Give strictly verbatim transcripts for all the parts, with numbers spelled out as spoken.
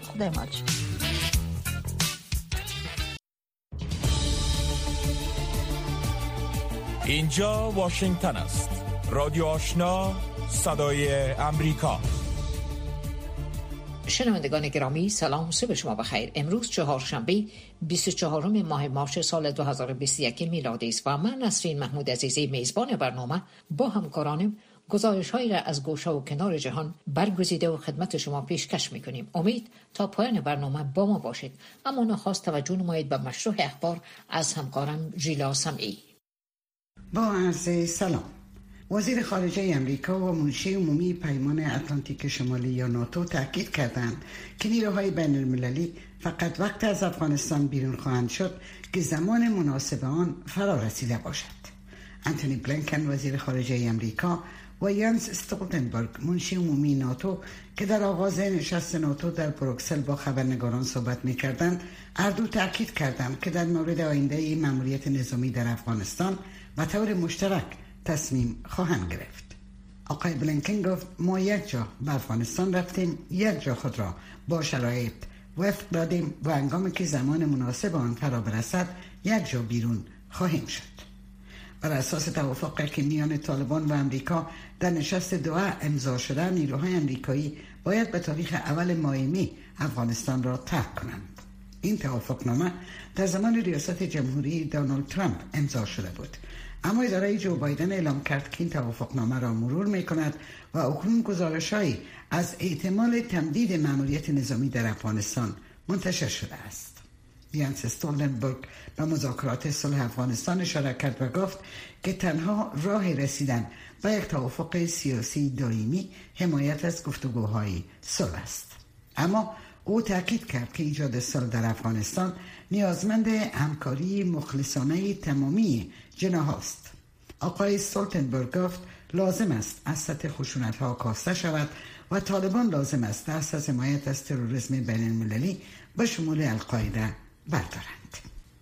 خدای مالش. اینجا واشنگتن است. رادیو آشنا، صدای امریکا. شنوندگان گرامی سلام، صبح شما بخیر. امروز چهارشنبه بیست و چهارم ماه مارس سال دو هزار و بیست و یک میلادی است و من نسرین محمود عزیزی میزبان برنامه با همکارانم گزارش‌هایی را از گوشه و کنار جهان برگزیده و خدمت شما پیشکش می‌کنیم. امید تا پایان برنامه با ما باشید. اما نخواست توجه نمایید به مشروع اخبار از همکارم ژیلا سمعی. با عرض سلام. وزیر خارجه امریکا و منشی عمومی پیمان اتلانتیک شمالی یا ناتو تاکید کردند که نیروهای بین المللی فقط وقت از افغانستان بیرون خواهند شد که زمان مناسب آن فرا رسیده باشد. انتونی بلینکن وزیر خارجه امریکا و یانس استولتنبرگ منشی عمومی ناتو که در آغاز نشست ناتو در بروکسل با خبرنگاران صحبت می‌کردند، هر دو تاکید کردند که در مورد آینده مأموریت نظامی در افغانستان و طور مشترک تصمیم خواهند گرفت. آقای بلینکن گفت ما یک جا به افغانستان رفتیم، یک جا خود را با شرایط وفق دادیم و هنگامی که زمان مناسب آن فرا برسد یک جا بیرون خواهیم شد. بر اساس توافقی که میان طالبان و امریکا در نشست دوحه امضا شده، نیروهای امریکایی باید به تاریخ اول ماه می افغانستان را ترک کنند. این توافقنامه در زمان ریاست جمهوری دونالد ترامپ امضا شده بود، اما اداره جو بایدن اعلام کرد که این توافقنامه را مرور می کند و اکنون گزارش‌هایی از احتمال تمدید مأموریت نظامی در افغانستان منتشر شده است. یانس استولتنبرگ به مذاکرات صلح افغانستان اشاره کرد و گفت که تنها راه رسیدن به یک توافق سیاسی دائمی حمایت از گفتگوهای صلح است. اما او تاکید کرد که ایجاد صلح در افغانستان نیازمند همکاری مخلصانه تمامی جناح است. آقای استولتنبرگ گفت لازم است از سطح خشونت‌ها کاسته شود و طالبان لازم است دست از حمایت از تروریسم بین المللی به شمول القاعده بردارند.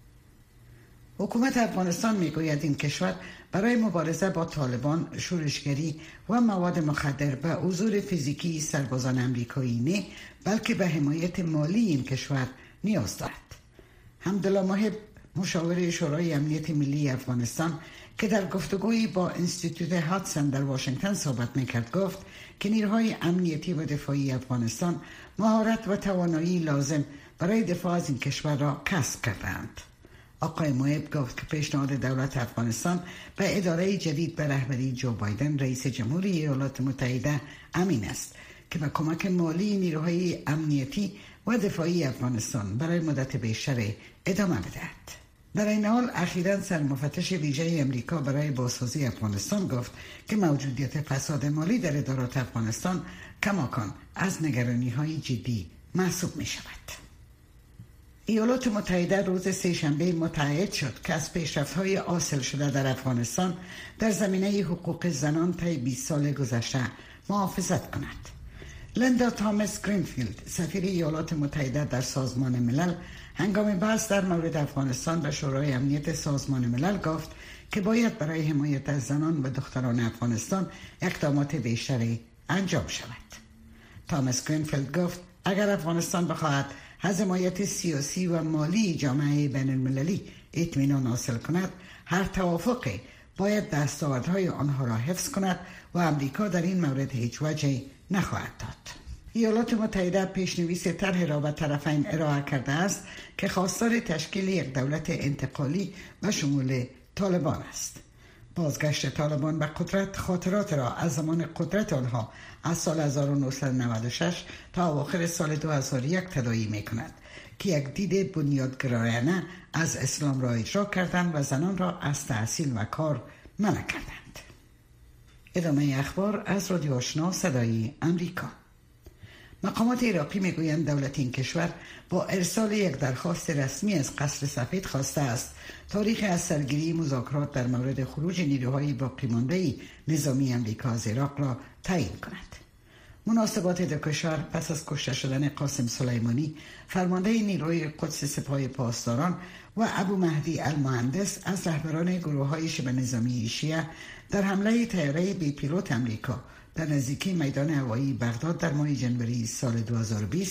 حکومت افغانستان میگوید این کشور برای مبارزه با طالبان، شورشگری و مواد مخدر به حضور فیزیکی سربازان امریکایی نه، بلکه به حمایت مالی این کشور نیاز دارد. حمدالله محب مشاور شورای امنیت ملی افغانستان که در گفتگویی با انستیتوت هاتسون در واشنگتن صحبت میکرد گفت که نیروهای امنیتی و دفاعی افغانستان مهارت و توانایی لازم برای دفاع از این کشور را کسب کردند. آقای محب گفت که پیشنهاد دولت افغانستان به اداره جدید به رهبری جو بایدن رئیس جمهوری ایالات متحده امین است که به کمک مالی نیروهای امنیتی و دفاعی افغانستان برای مدت بیشتر ادامه بدهد. در این حال اخیراً سرمفتش ویژه امریکا برای بازسازی افغانستان گفت که موجودیت فساد مالی در ادارات افغانستان کماکان از نگرانی‌های جدی محسوب می شود. ایالات متحده روز سه‌شنبه متعهد شد که از پیشرفت‌های حاصل شده در افغانستان در زمینه حقوق زنان طی بیست سال گذشته محافظت کند. لیندا تامس گرینفیلد سفیر ایالات متحده در سازمان ملل هنگام بحث در مورد افغانستان به شورای امنیت سازمان ملل گفت که باید برای حمایت از زنان و دختران افغانستان اقدامات بیشتری انجام شود. تامس گرینفیلد گفت اگر افغانستان بخواهد از حمایت سیاسی و مالی جامعه بین المللی اطمینان حاصل کند، هر توافقی باید دستاوردهای آنها را حفظ کند و امریکا در این مورد هیچ وجهی نخواهد داد. ایالات متحده پیشنویس طرح را به طرفین ارائه کرده است که خواستار تشکیل یک دولت انتقالی و شمول طالبان است. بازگشت طالبان به قدرت خاطرات را از زمان قدرت آنها از سال هزار و نهصد و نود و شش تا اواخر سال دو هزار و یک تداعی می کند که یک دید بنیادگرایانه از اسلام را اجرا کردند و زنان را از تحصیل و کار منع کردند. ادامه اخبار از رادیو آشنا صدای امریکا. مقامات عراقی میگویند دولت این کشور با ارسال یک درخواست رسمی از قصر سفید خواسته است تاریخ از سرگیری مذاکرات در مورد خروج نیروهای باقی مانده نظامی امریکا از عراق را تعیین کند. مناسبات دو کشور پس از کشته شدن قاسم سلیمانی فرمانده نیروی قدس سپاه پاسداران و ابو مهدی المهندس از رهبران گروه‌های شبه نظامی شیعه در حمله طیاره بی پیلوت امریکا در نزدیکی میدان هوایی بغداد در ماه ژانویه سال دو هزار و بیست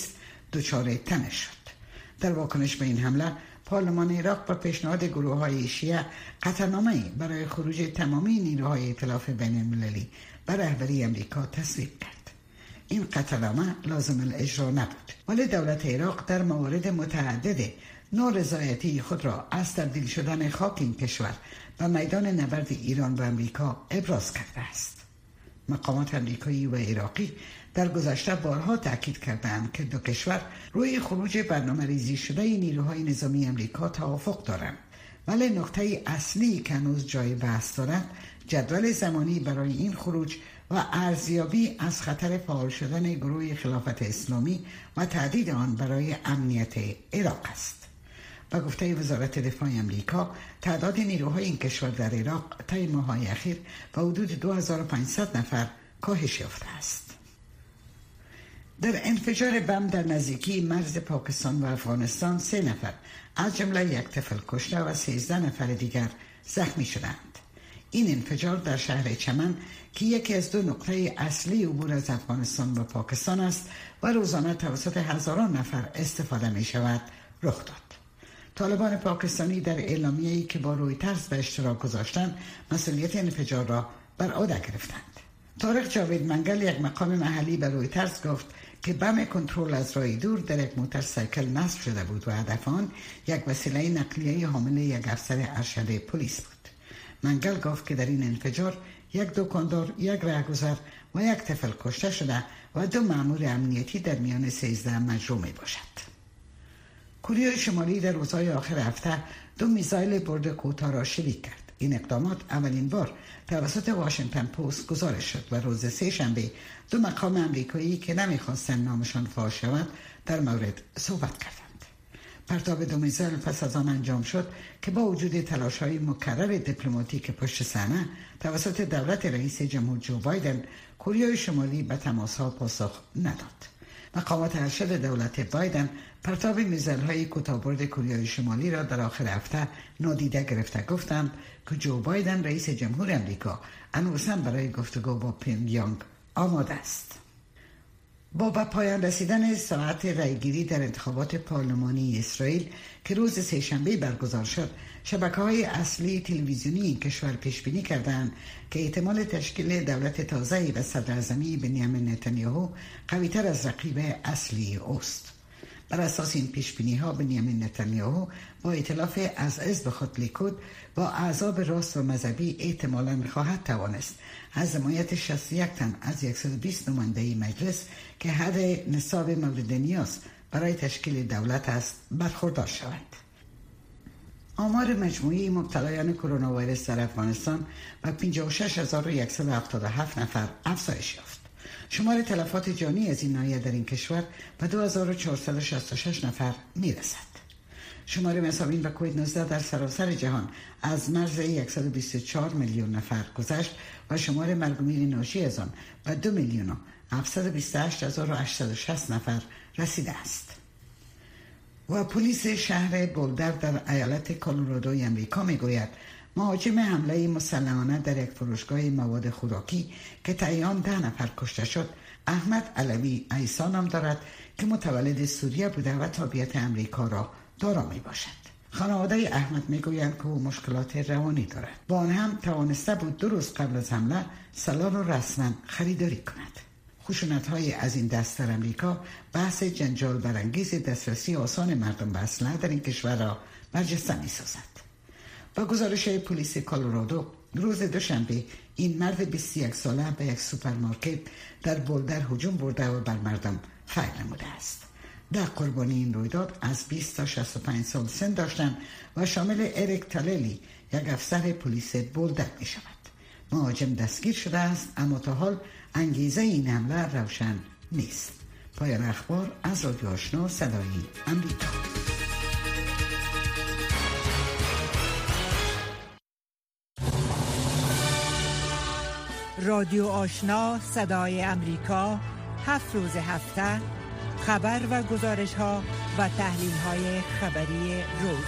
دچار تنش شد. در واکنش به این حمله پارلمان عراق با پیشنهاد گروه‌های شیعه قطعنامه‌ای برای خروج تمامی نیروهای ائتلاف بین‌المللی بر رهبری امریکا تصویب کرد. این قطعنامه لازم الاجرا نبود، ولی دولت عراق در موارد متعدد نارضایتی خود را از تبدیل شدن خاک این کشور به میدان نبرد ایران و امریکا ابراز کرده است. مقامات امریکایی و عراقی در گذشته بارها تاکید کردند که دو کشور روی خروج برنامه ریزی شده نیروهای نظامی امریکا توافق دارند، ولی نقطه اصلی که هنوز جای بحث دارد جدول زمانی برای این خروج و ارزیابی از خطر فعال شدن گروه خلافت اسلامی و تهدید آن برای امنیت عراق است. با گفته وزارت دفاع امریکا، تعداد نیروهای این کشور در عراق طی ماه‌های اخیر به حدود دو هزار و پانصد نفر کاهش یافته است. در انفجار بم در نزدیکی مرز پاکستان و افغانستان سه نفر از جمله یک طفل کشته و سیزده نفر دیگر زخمی شدند. این انفجار در شهر چمن که یکی از دو نقطه اصلی عبور از افغانستان و پاکستان است و روزانه توسط هزاران نفر استفاده می شود رخ داد. طالبان پاکستانی در اعلامیه‌ای که با رویترز به اشتراک گذاشتند مسئولیت انفجار را بر عهده گرفتند. طارق جاوید منگل، یک مقام محلی، به رویترز گفت که بم کنترل از راه دور در یک موتورسیکل نصب شده بود و هدف آن یک وسیله نقلیه حامل یک افسر ارشد پلیس بود. منگل گفت که در این انفجار یک دکاندار، یک راهگذر و یک طفل کشته شده و دو مأمور امنیتی در میان سیزده مجروح می باشد. کره شمالی در روزهای آخر هفته دو میزایل برد کوتاه را شلیک کرد. این اقدامات اولین بار توسط واشنگتن پست گزارش شد و روز سه شنبه دو مقام امریکایی که نمیخواستند نامشان فاش شود در مورد صحبت کردند. پرتاب دو میزایل پس از آن انجام شد که با وجود تلاش‌های مکرر دیپلماتیک پشت صحنه توسط دولت رئیس جمهور جو بایدن، کره شمالی به تماس‌ها پاسخ نداد. مقامات ارشد دولت بایدن پرتاب میزایل‌های کوتاه‌برد کره شمالی را در آخر هفته نادیده گرفته گفتند که جو بایدن رئیس جمهور امریکا هنوزاً برای گفتگو با پیونگیانگ آماده است. با به پایان رسیدن ساعت رایگیری در انتخابات پارلمانی اسرائیل که روز سه‌شنبه برگزار شد، شبکه‌های اصلی تلویزیونی این کشور پیش بینی کردند که احتمال تشکیل دولت تازه‌ای به صدراعظمی بنیامین نتانیاهو قوی‌تر از رقیب اصلی اوست. بر اساس این پیش بینی ها بنیامین نتانیاهو با ائتلاف از حزب خود لیکود با احزاب راست و مذهبی احتمالاً خواهد توانست از حمایت شصت و یک تن از صد و بیست نماینده مجلس که حد نصاب مورد نیاز برای تشکیل دولت است برخوردار شود. آمار مجموعی مبتلایان کرونا ویروس در افغانستان به پنجاه و شش هزار و صد و هفتاد و هفت نفر افزایش یافت. شمار تلفات جانی از این ناحیه در این کشور به دو هزار و چهارصد و شصت و شش نفر میرسد. شمار مصابین به کووید نوزده در سراسر جهان از مرز صد و بیست و چهار میلیون نفر گذشت و شمار مرگ و میر ناشی از آن به دو میلیون و هفتصد و بیست و هشت هزار و هشتصد و شصت نفر رسیده است. و پلیس شهر بولدر در ایالت کلرادوی امریکا میگوید مهاجم حمله مسلحانه در یک فروشگاه مواد خوراکی که طی آن ده نفر کشته شد، احمد علوی عیسی نام دارد که متولد سوریه بوده و تابعیت امریکا را دارا می باشد. خانواده احمد میگویند که او مشکلات روانی دارد. با آن هم توانسته بود دو روز قبل از حمله سلاح را رسما خریداری کند. خشونت‌های از این دست در امریکا بحث جنجال برانگیز دسترسی آسان مردم به اسلحه در این کشور را برجسته می‌سازد. با گزارش پلیس کلرادو روز دوشنبه این مرد بیست و یک ساله به یک سوپرمارکت در بولدر هجوم برده و بر مردم فعال نموده است. ده قربانی این رویداد از بیست تا شصت و پنج سال سن داشتند و شامل اریک تاللی، یک افسر پلیس بولدر می شود. مهاجم دستگیر شده است، اما تا حال انگیزه این حمله روشن نیست. پایان اخبار از رادیو آشنا صدای امریکا. رادیو آشنا صدای امریکا، هفت روز هفته خبر و گزارش ها و تحلیل های خبری روز.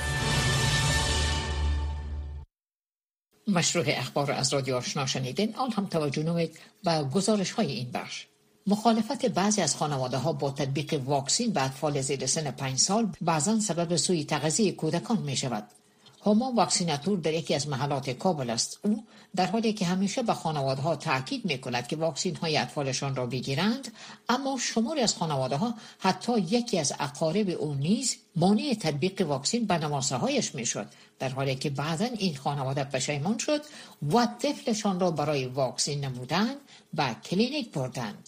مشروع اخبار از رادیو آشنا شنیدین. آن هم توجه نمید و گزارش های این بخش. مخالفت بعضی از خانواده‌ها با تطبیق واکسین به اطفال زیر سن پنج سال بعضاً سبب سوء تغذیه کودکان می شود. هما واکسیناتور در یکی از محلات کابل است. او در حالی که همیشه به خانواده‌ها تاکید می‌کند که واکسین‌های اطفالشان را بگیرند، اما شماری از خانواده‌ها حتی یکی از اقارب او نیز مانع تطبیق واکسین به نواسه‌هایش می‌شد، در حالی که بعضاً این خانواده پشیمان شد و طفلشان را برای واکسین نمودن به کلینیک بردند.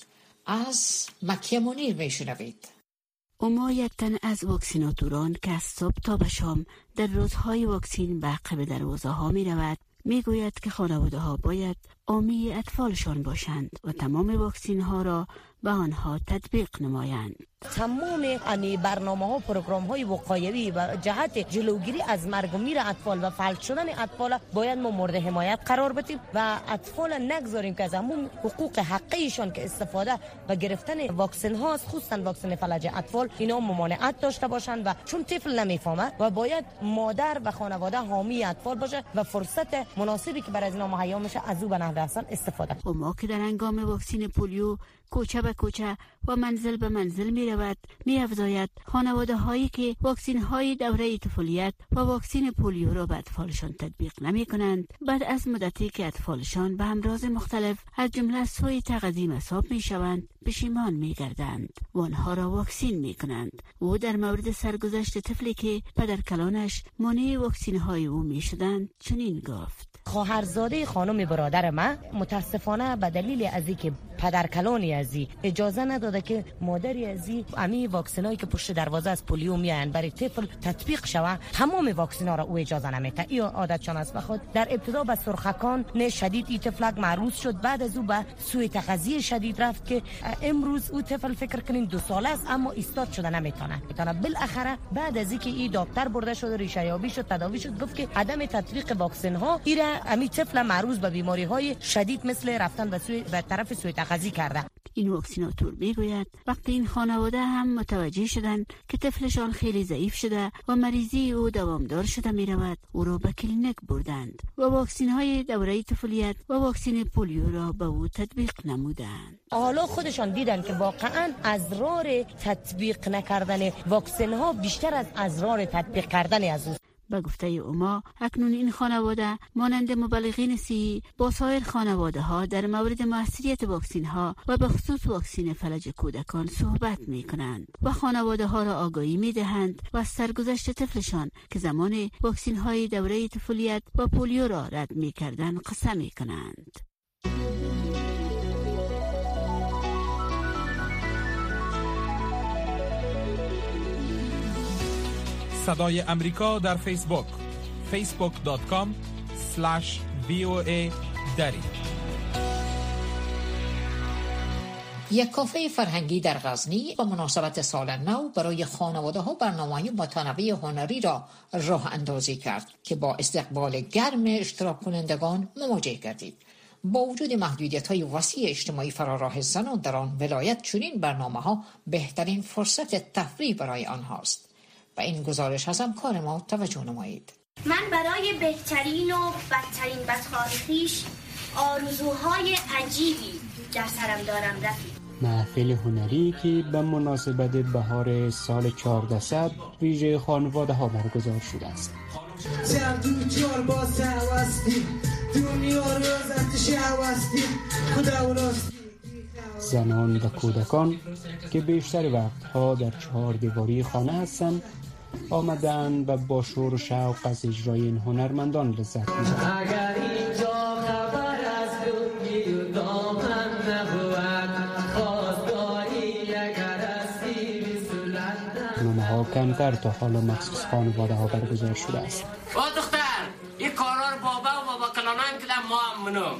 از مکیه منیر می‌شنوید. اما یک تن از واکسیناتوران که از صبح تا به شام در روزهای واکسین به عقب دروازه ها می رود، می گوید که خانواده ها باید حامی اطفالشان باشند و تمام واکسین ها را به آنها تطبیق نمایند. تمام امی برنامه ها پروگرام های وقایوی و جهت جلوگیری از مرگ و میر اطفال و فلج شدن اطفال باید ما مورد حمایت قرار بدیم و اطفال نگذاریم که از همون حقوق حقیقیشان که استفاده و گرفتن واکسن هاست، خصوصا واکسن فلج اطفال، اینا ممانعت داشته باشند و چون طفل نمیفهمه و باید مادر و خانواده حامی اطفال باشه و فرصت مناسبی که برای اینا مهیا میشه از او به نحو احسن استفاده. اما که در هنگام واکسین پولیو کوچه به کوچه و منزل به منزل می رود، می افزاید خانواده هایی که واکسین های دوره طفولیت و واکسین پولیو را به اطفالشان تطبیق نمی کنند، بعد از مدتی که اطفالشان به امراض مختلف از جمله سوء تغذیه مصاب می شوند پشیمان می گردند و آنها را واکسین می کنند. او در مورد سرگذشت طفلی که پدر کلانش مانع واکسین های او می شدند چنین گفت: خواهرزاده خانم برادر من متاسفانه به دلیل از اینکه پدر کلانی ازی اجازه نداده که مادری ازی امی واکسینایی که پشت دروازه از پولیو میان برای طفل تطبیق شوه، تمام واکسینا را او اجازه نمیده. این عادتشان است. بخود در ابتدا به سرخکان نه شدید این طفلک معروض شد، بعد از او به سوء تغذیه شدید رفت که امروز او طفل فکر کنین دو ساله است اما ایستاد شده نمیتونه میتونه بالاخره بعد از اینکه این دکتر برده شد ریشه یابی شد تداوی شد، گفت که عدم تطبیق واکسن ها ایره امی طفل معروض به بیماری های شدید مثل رفتن به سوی به طرف سوء تغذیه کرده. این واکسیناتور میگوید وقتی این خانواده هم متوجه شدند که طفلشان خیلی ضعیف شده و مریضی او دوامدار شده می رود، او را به کلینیک بردند و واکسین های دوره طفولیت و واکسین پولیو را به او تطبیق نمودند. حالا خودشان دیدن که واقعا اضرار تطبیق نکردن واکسن ها بیشتر از اضرار تطبیق کردن از او. به گفته اوما اکنون این خانواده مانند مبلغین صحی با سایر خانواده ها در مورد موثریت واکسین ها و به خصوص واکسین فلج کودکان صحبت می کنند و خانواده ها را آگاهی می دهند و از سرگذشت طفلشان که زمان واکسین های دوره طفولیت و پولیو را رد می کردند قسم می کنند. صدای امریکا در فیسبوک فیسبوک دات کام اسلش وی او ای دری. یک کافه فرهنگی در غزنی با مناسبت سال نو برای خانواده ها برنامه‌های متنوع هنری را راه اندازی کرد که با استقبال گرم اشتراک کنندگان مواجه گردید. با وجود محدودیت‌های وسیع اجتماعی فراراه زنان در آن ولایت، چنین برنامه‌ها بهترین فرصت تفریح برای آنهاست. و این گزارش از همکار ما توجه نمایید. من برای بهترین و بدترین بدخواه خویش آرزوهای عجیبی در سرم دارم رفیق. محفل هنری که به مناسبت بهار سال چهارده صد ویژه خانواده ها برگزار شده است. زنان و کودکان که بیشتر وقتها در چهار دیواری خانه هستند آمدن و با شور و شوق از اجرای این هنرمندان لذت می‌برند. اگر اینجا خبر از دنگی و دامن نبود خواستگاهی اگر هستی بسلندن. برنامه‌ها کمتر تا حالا مخصوص خانواده ها برگزار شده است. با دختر این کارا رو بابا و بابا کلانان کدم ما هم منم.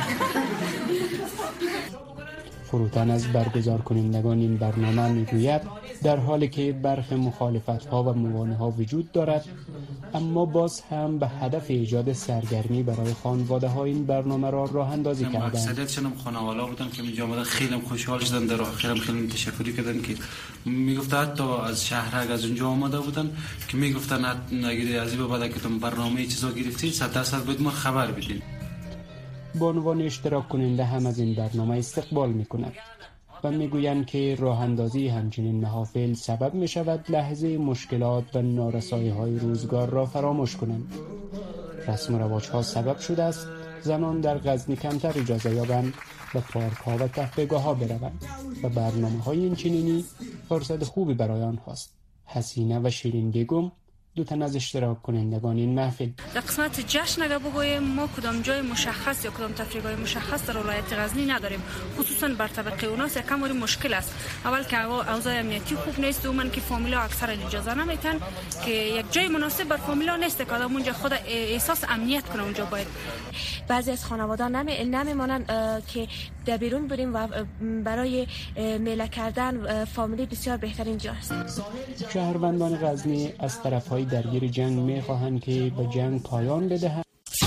فروتن از برگزار کنندگان این برنامه میگوید در حالی که برخی مخالفت‌ها و موانع‌ها وجود دارد، اما باز هم به هدف ایجاد سرگرمی برای خانواده‌ها این برنامه را راه اندازی کردند. اکثریتشون خانواده بودن که اینجا آمدن، خیلی خوشحال شدن، در آخر خیلی تشکری کردن که میگفت حتی از شهر از اونجا آمده بودن که میگفتن اگر از این بعد که تم برنامه چیزا گرفتید صد درصد باید ما خبر بدین. به عنوان اشتراک کننده هم از این برنامه استقبال می‌کند. و میگویند که راه اندازی همچنین محافل سبب می شود لحظه مشکلات و نارسایی های روزگار را فراموش کنند. رسم و رواج ها سبب شده است زنان در غزنی کمتر اجازه یابند به پارک ها و تفریحگاه ها بروند و برنامه های این چنینی فرصت خوبی برای آنهاست. حسینه و شیرین بیگم دو تن از اشتراک کنندگان این محفل. در قسمت جشن اگر بگوییم ما کدام جای مشخص یا کدام تفریحگاه مشخص در ولایت غزنی نداریم، خصوصا بر طبقه اوناس یکم وری مشکل است. اول که اوضاع امنیتی خوب نیست، دوم که فامیلا اکثر اجازه نمیتن که یک جای مناسب بر فامیلا نیست که آدم اونجا خود احساس امنیت کنه. اونجا باید بعضی از خانواده نمی نمیمونن که در بیرون بریم و برای میله کردن فامیلی بسیار بهترین جاست. شهروندان غزنی از طرف‌های درگیر جنگ می‌خواهند که به جنگ پایان بدهند.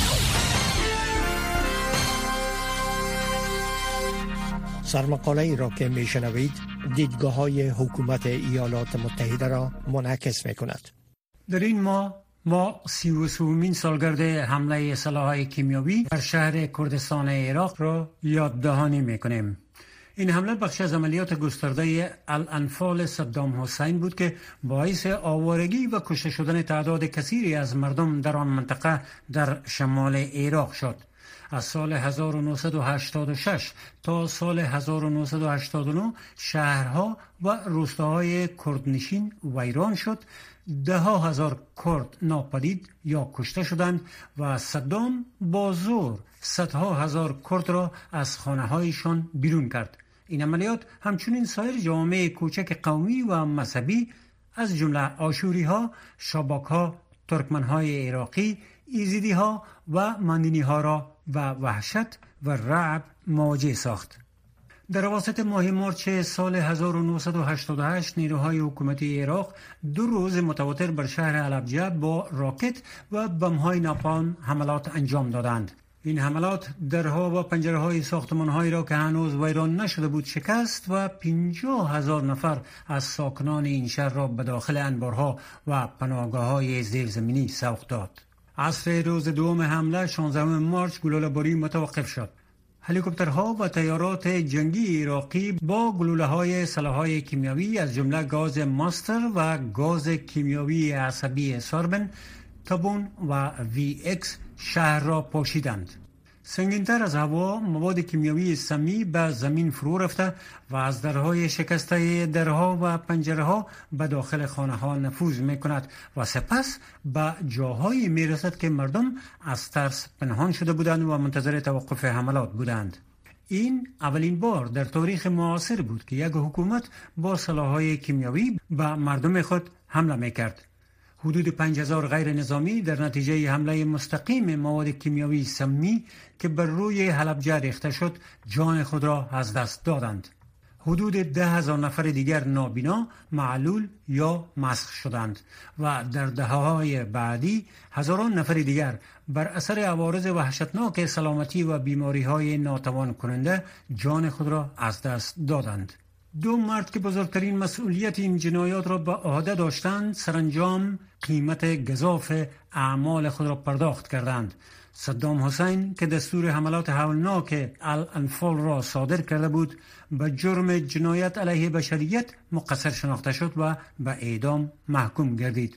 سرمقاله ای را که میشنوید دیدگاه‌های حکومت ایالات متحده را منعکس می‌کند. در این ماه ما سی و سومین سالگرد حمله سلاح‌های کیمیایی بر شهر کردستان عراق را یاددهانی می‌کنیم. این حمله بخش از عملیات گسترده الانفال صدام حسین بود که باعث آوارگی و کشته شدن تعداد کثیری از مردم در آن منطقه در شمال عراق شد. از سال هزار و نهصد و هشتاد و شش تا سال هزار و نهصد و هشتاد و نه شهرها و روستاهای کردنشین ویران شد. ده ها هزار کرد ناپدید یا کشته شدند و صدام با زور صدها هزار کرد را از خانه هایشان بیرون کرد. این عملیات همچنین سایر جوامع کوچک قومی و مذهبی از جمله آشوری ها، شاباک ها، ترکمن های عراقی، ایزیدی ها و مندینی ها را و وحشت و رعب مواجه ساخت. در اواسط ماه مارچ سال هزار و نهصد و هشتاد و هشت نیروهای حکومتی عراق دو روز متواتر بر شهر حلبجه با راکت و بم‌های ناپالم حملات انجام دادند. این حملات درها و پنجره‌های ساختمان‌هایی را که هنوز ویران نشده بود شکست و پنجاه هزار نفر از ساکنان این شهر را به داخل انبارها و پناهگاه‌های زیرزمینی سوق داد. عصر روز دوم حمله شانزدهم مارچ گلوله‌باری متوقف شد. هلیکوپترها و طیارات جنگی عراقی با گلوله‌های سلاح‌های کیمیایی از جمله گاز ماستر و گاز کیمیایی عصبی ساربن، تابون و وی اکس شهر را پوشیدند. سنگین‌تر از هوا مواد کیمیایی سمی به زمین فرو رفته و از درهای شکسته درها و پنجره‌ها به داخل خانه‌ها نفوذ می‌کند و سپس به جاهایی می‌رسد که مردم از ترس پنهان شده بودند و منتظر توقف حملات بودند. این اولین بار در تاریخ معاصر بود که یک حکومت با سلاح‌های کیمیایی به مردم خود حمله می‌کرد. حدود پنج هزار غیر نظامی در نتیجه حمله مستقیم مواد کیمیایی سمی که بر روی حلبجه ریخته شد جان خود را از دست دادند. حدود ده هزار نفر دیگر نابینا، معلول یا مسخ شدند و در دهه‌های بعدی هزاران نفر دیگر بر اثر عوارض وحشتناک سلامتی و بیماری‌های ناتوان کننده جان خود را از دست دادند. دو مرد که بزرگترین مسئولیت این جنایات را به عهده داشتند سرانجام قیمت گزاف اعمال خود را پرداخت کردند. صدام حسین که دستور حملات هولناک الانفال را صادر کرده بود به جرم جنایت علیه بشریت مقصر شناخته شد و به اعدام محکوم گردید.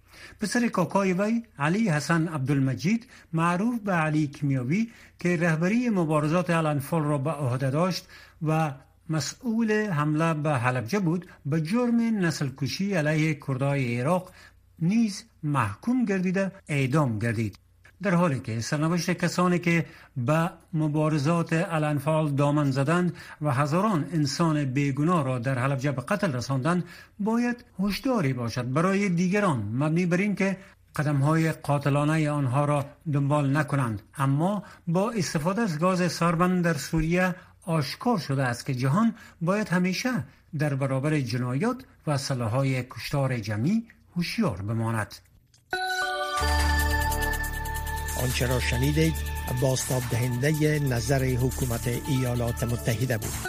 پسر کاکای وی علی حسن عبدالمجید معروف به علی کیمیایی که رهبری مبارزات الانفال را به عهده داشت و مسئول حمله به حلبجه بود به جرم نسل کشی علیه کردای عراق نیز محکوم گردیده اعدام گردید. در حالی که سرنوشت کسانی که به مبارزات الانفال دامن زدند و هزاران انسان بیگناه را در حلبجه به قتل رساندند باید هشداری باشد برای دیگران مبنی بر این که قدم‌های قاتلانه آنها را دنبال نکنند. اما با استفاده از گاز ساربن در سوریه آشکار شده است که جهان باید همیشه در برابر جنایات و سلاح‌های کشتار جمعی هوشیار بماند. آنچه را شنیدید بازتاب دهنده نظر حکومت ایالات متحده بود.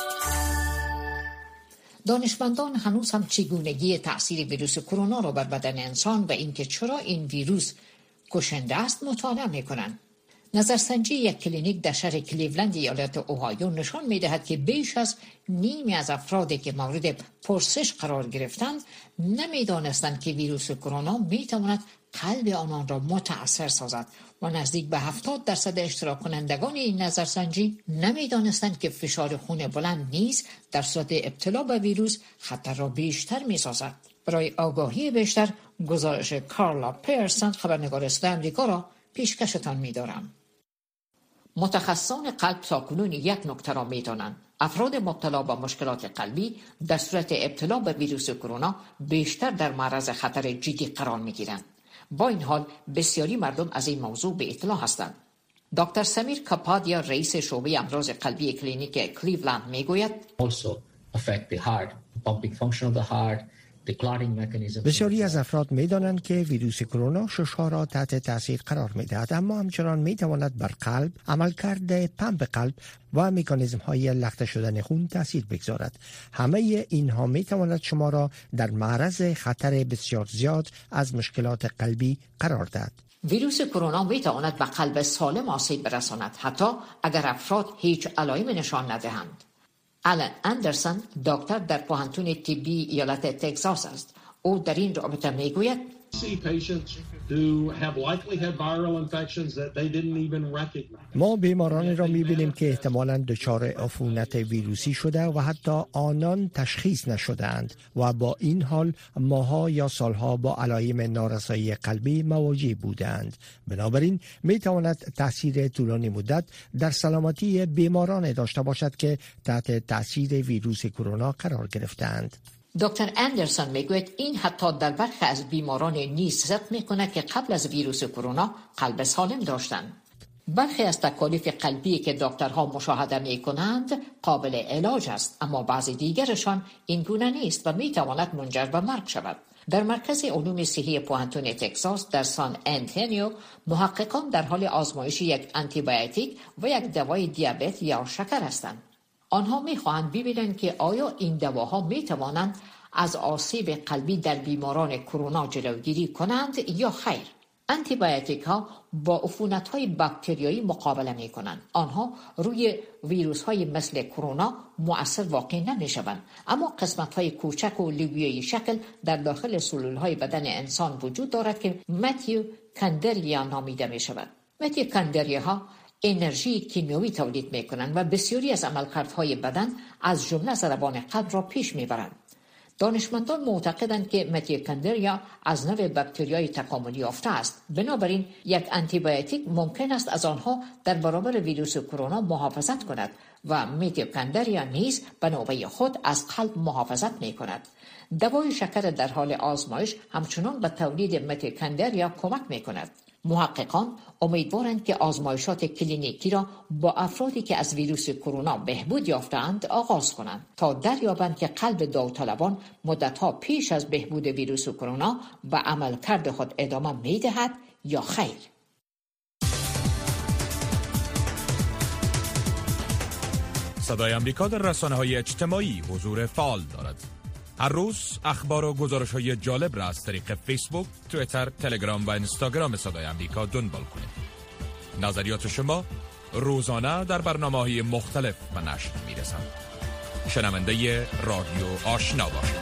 دانشمندان هنوز هم چگونگی تأثیر ویروس کرونا را بر بدن انسان و اینکه چرا این ویروس کشنده است مطالعه می‌کنند. نظرسنجی یک کلینیک در شهر کلیولند ایالت اوهایو نشان می‌دهد که بیش از نیمی از افرادی که مورد پرسش قرار گرفتند نمی‌دانستند که ویروس کرونا می‌تواند قلب آنان را متأثر سازد و نزدیک به هفتاد درصد اشتراک کنندگان این نظرسنجی نمی‌دانستند که فشار خون بلند نیز در صورت ابتلا به ویروس خطر را بیشتر می‌سازد. برای آگاهی بیشتر گزارش کارلا پیرسون خبرنگار صدای آمریکا را پیشکشتان می‌دارم. متخصصان قلب تاکنون یک نکته را می‌دانند: افراد مبتلا به مشکلات قلبی در صورت ابتلا به ویروس کرونا بیشتر در معرض خطر جدی قرار می‌گیرند. با این حال بسیاری مردم از این موضوع به اطلاع هستند. دکتر سمیر کپادیا رئیس شعبه امراض قلبی کلینیک کلیولند میگوید also affect the heart, the pumping function of the heart, the clotting mechanism. بسیاری از افراد می‌دانند که ویروس کرونا شش‌ها را تحت تاثیر قرار می‌دهد، اما همچنان می‌تواند بر قلب، عملکرد پمپ قلب و مکانیزم‌های لخته شدن خون تاثیر بگذارد. همه اینها می‌تواند شما را در معرض خطر بسیار زیاد از مشکلات قلبی قرار دهد. ویروس کرونا می‌تواند به قلب سالم آسیب برساند، حتی اگر افراد هیچ علائمی نشان ندهند. آلن اندرسون دکتر در پوهنتون طبی ایالت تگزاس است. او در این رابطه میگوید ما بیمارانی را می‌بینیم که احتمالاً دچار عفونت ویروسی شده و حتی آنان تشخیص نشده‌اند و با این حال ماها یا سالها با علائم نارسایی قلبی مواجه بودند. بنابراین می‌تواند تأثیر طولانی مدت در سلامتی بیماران داشته باشد که تحت تأثیر ویروس کرونا قرار گرفتند. دکتر اندرسون میگوید این حتی در برخی از بیماران نیز ثبت می‌کند که قبل از ویروس کرونا قلب سالم داشتند. برخی از تکالیف قلبی که دکترها مشاهده می‌کنند قابل علاج است، اما بعضی دیگرشان این گونه نیست و می‌تواند منجر به مرگ شود. در مرکز علوم صحی پوهنتون تگزاس در سان انتونیو محققان در حال آزمایش یک آنتی بیوتیک و یک دوای دیابت یا شکر هستند. آنها می‌خواهند ببینند که آیا این دواها می‌توانند از آسیب قلبی در بیماران کرونا جلوگیری کنند یا خیر. آنتی بیوتیک ها با عفونت‌های باکتریایی مقابله می‌کنند. آنها روی ویروس‌های مثل کرونا مؤثر واقع نمی‌شوند، اما قسمت‌های کوچک و لوبیایی شکل در داخل سلول‌های بدن انسان وجود دارد که متیو کاندریا نامیده می‌شود. متیو کاندریاها انرژی کیمیایی تولید می‌کنند و بسیاری از عملکردهای بدن از جمله ضربان قلب را پیش می‌برند. دانشمندان معتقدند که متیوکندریا از نوع باکتریای تکاملی یافته است. بنابراین یک آنتی بیوتیک ممکن است از آنها در برابر ویروس کرونا محافظت کند و متیوکندریا نیز به نوبه خود از قلب محافظت می‌کند. دوای شکر در حال آزمایش همچنان به تولید متیوکندریا کمک می‌کند. محققان امیدوارند که آزمایشات کلینیکی را با افرادی که از ویروس کرونا بهبود یافته‌اند آغاز کنند تا دریابند که قلب داوطلبان مدت‌ها پیش از بهبود ویروس کرونا به عملکرد خود ادامه می‌دهد یا خیر. صدای آمریکا در رسانه‌های اجتماعی حضور فعال دارد. هر روز اخبار و گزارش‌های جالب را از طریق فیسبوک، توییتر، تلگرام و اینستاگرام صدای آمریکا دنبال کنید. نظریات شما روزانه در برنامه‌های مختلف به نشر می‌رسند. شنونده رادیو آشنا باشید.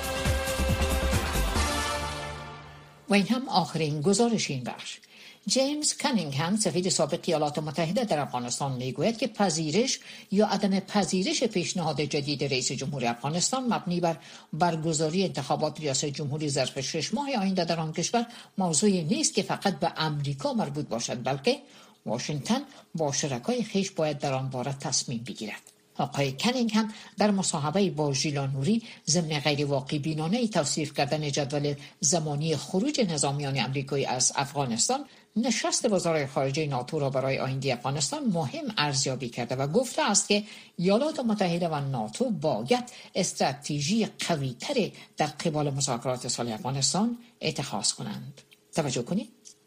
و این هم آخرین گزارش این بخش. جیمز کانینگهم سفیر سابق ایالات متحده در افغانستان میگوید که پذیرش یا عدم پذیرش پیشنهاد جدید رئیس جمهور افغانستان مبنی بر برگزاری انتخابات ریاست جمهوری ظرف شش ماه آینده در آن کشور موضوعی نیست که فقط به امریکا مربوط باشد، بلکه واشنگتن با شرکای خویش باید در آن باره تصمیم بگیرد. آقای کانینگهم در مصاحبه با ژیلا نوری ضمن غیر واقع بینانه توصیف کردن جدول زمانی خروج نظامیان آمریکایی از افغانستان نشست وزرای خارجه ناتو را برای آینده افغانستان مهم ارزیابی کرده و گفته است که ایالات متحده و ناتو باید استراتژی قوی‌تری در قبال مذاکرات صلح افغانستان اتخاذ کنند. توجه کنید.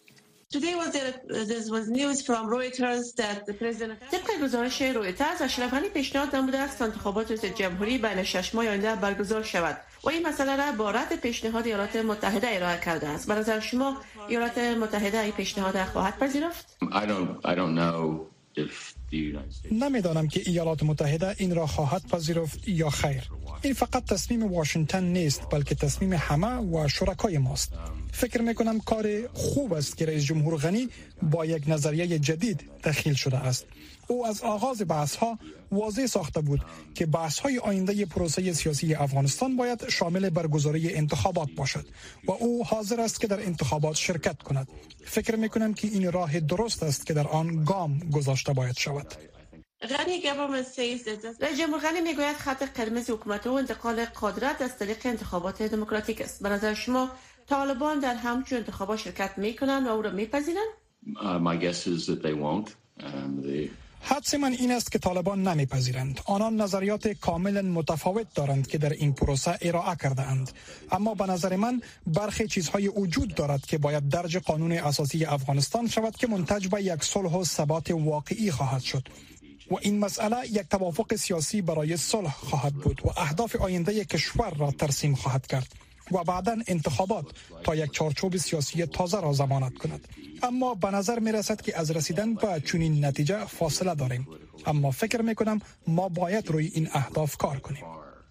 طبق گزارش رویترز، اشرف غنی پیشنهاد نموده است انتخابات ریاست جمهوری بین شش ماه آینده برگزار شود. و این مسئله را با رد پیشنهاد ایالات متحده ارائه کرده است. به نظر شما ایالات متحده این پیشنهاد خواهد پذیرفت؟ I don't, I don't know if نمیدانم که ایالات متحده این را خواهد پذیرفت یا خیر. این فقط تصمیم واشنگتن نیست بلکه تصمیم همه و شرکای ماست. فکر میکنم کار خوب است که رئیس جمهور غنی با یک نظریه جدید دخیل شده است. او از آغاز بحث ها واضح ساخته بود که بحث های آینده پروسه سیاسی افغانستان باید شامل برگزاری انتخابات باشد و او حاضر است که در انتخابات شرکت کند. فکر میکنم که این راه درست است که در آن گام گذاشته باید شود. رئیس جمهور غنی میگوید خط قرمز حکومت او انتقال قدرت از طریق انتخابات دموکراتیک است. به نظر شما طالبان در همچون انتخابات شرکت میکنند و او را میپذیرند؟ My guess is that they won't. Um, they... حدس من این است که طالبان نمیپذیرند. آنان نظریات کاملا متفاوت دارند که در این پروسه ارائه کرده اند. اما به نظر من برخی چیزهای وجود دارد که باید درج قانون اساسی افغانستان شود که منتج به یک صلح و ثبات واقعی خواهد شد. و این مسئله یک توافق سیاسی برای صلح خواهد بود و اهداف آینده کشور را ترسیم خواهد کرد و بعداً انتخابات تا یک چارچوب سیاسی تازه را ضمانت کند. اما به نظر می رسد که از رسیدن به چنین نتیجه فاصله داریم. اما فکر می کنم ما باید روی این اهداف کار کنیم.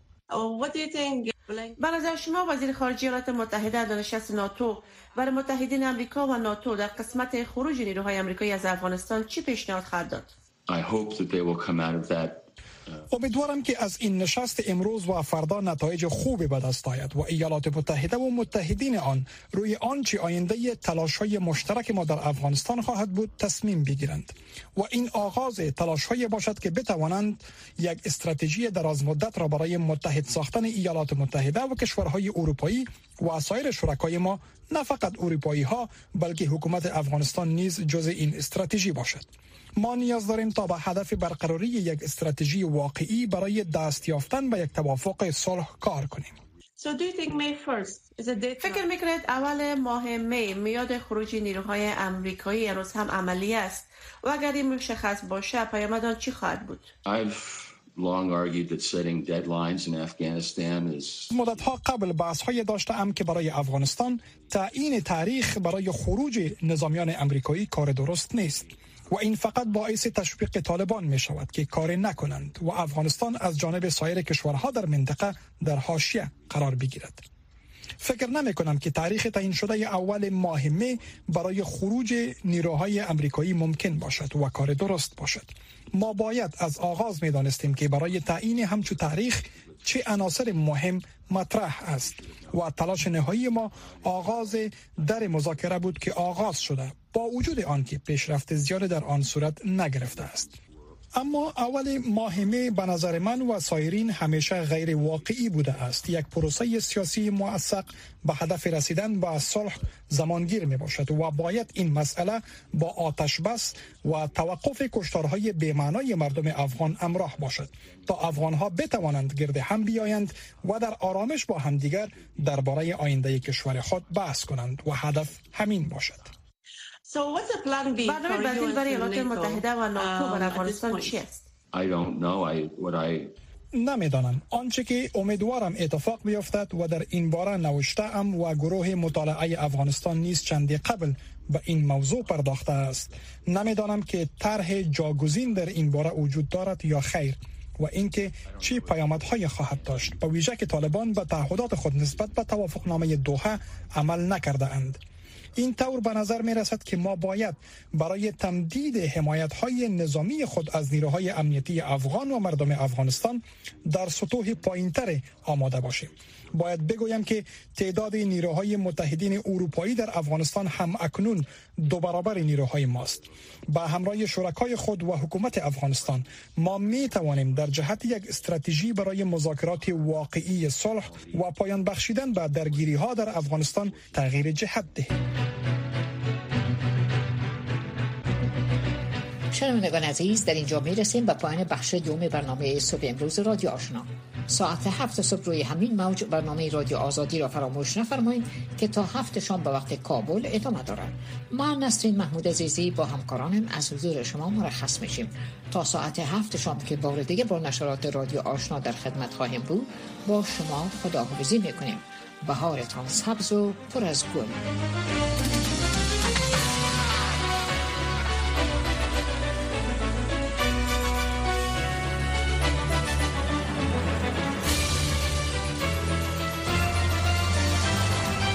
به نظر شما وزیر خارجه ایالات متحده در نشست ناتو برای متحدین امریکا و ناتو در قسمت خروج نیروهای آمریکایی از افغانستان چی پیشنهاد خواهد داد؟ I hope that they will come out of that. امیدوارم که از این نشست امروز و فردا نتایج خوبی به دست آید و ایالات متحده و متحدین آن روی آنچه آینده تلاش‌های مشترک ما در افغانستان خواهد بود تصمیم بگیرند و این آغاز تلاش‌های باشد که بتوانند یک استراتژی درازمدت را برای متحد ساختن ایالات متحده و کشورهای اروپایی و سایر شرکای ما، نه فقط اروپایی ها بلکه حکومت افغانستان نیز جزء این استراتژی باشد. ما نیاز داریم تا به هدف برقراری یک استراتژی واقعی برای دست یافتن به یک توافق صلح کار کنیم. فکر میکنید اول ماه می میاد خروج نیروهای آمریکایی امروز هم عملی است و اگر این مشخص باشه پیامد آن چی خواهد بود؟ مدت‌ها قبل بحث‌های داشته‌ام که برای افغانستان تعیین تاریخ برای خروج نظامیان آمریکایی کار درست نیست و این فقط باعث تشویق طالبان می شود که کار نکنند و افغانستان از جانب سایر کشورها در منطقه در حاشیه قرار بگیرد. فکر نمی کنم که تاریخ تعیین شده اول ماه می برای خروج نیروهای آمریکایی ممکن باشد و کار درست باشد. ما باید از آغاز می دانستیم که برای تعیین همچون تاریخ چه عناصر مهم مطرح است و تلاش نهایی ما آغاز در مذاکره بود که آغاز شده با وجود آنکه پیشرفت زیاد در آن صورت نگرفته است. اما اول ماه می به نظر من و سایرین همیشه غیر واقعی بوده است. یک پروسه سیاسی موثق به هدف رسیدن به صلح زمانگیر می باشد و باید این مسئله با آتش بس و توقف کشتارهای بی‌معنای مردم افغان همراه باشد تا افغانها بتوانند گرد هم بیایند و در آرامش با همدیگر درباره آینده کشور خود بحث کنند و هدف همین باشد. برنامه بدیل برای ایالات متحده و ناتو در افغانستان چی است؟ نمیدانم. آنچه که امیدوارم اتفاق بیفتد و در این باره نوشته ام و گروه مطالعه افغانستان نیز چندی قبل به این موضوع پرداخته است. نمیدانم که طرح جاگزین در این باره وجود دارد یا خیر و اینکه چه پیامدهای خواهد داشت، با ویژه که طالبان به تعهدات خود نسبت به توافقنامه دوحه عمل نکرده اند. این طور به نظر می رسد که ما باید برای تمدید حمایت‌های نظامی خود از نیروهای امنیتی افغان و مردم افغانستان در سطوح پایین‌تر آماده باشیم. باید بگویم که تعداد نیروهای متحدین اروپایی در افغانستان هم اکنون دو برابر نیروهای ماست. با همراه شرکای خود و حکومت افغانستان ما می توانیم در جهت یک استراتژی برای مذاکرات واقعی صلح و پایان بخشیدن به درگیری‌ها در افغانستان تغییر جهت دهیم. شنوندگان عزیز، در اینجا می رسیم به پایان بخش دوم برنامه صبح امروز رادیو آشنا. ساعت هفت صبح روی همین موج برنامه رادیو آزادی را فراموش نفرمایید که تا هفت شام به وقت کابل ادامه دارد. ما نسرین محمود عزیزی با همکارانم از حضور شما مرخص میشیم تا ساعت هفت شام که بار دیگه با نشرات رادیو آشنا در خدمت خواهیم بود. با شما خداحافظی میکنیم. بهارتان سبز و پر از گل.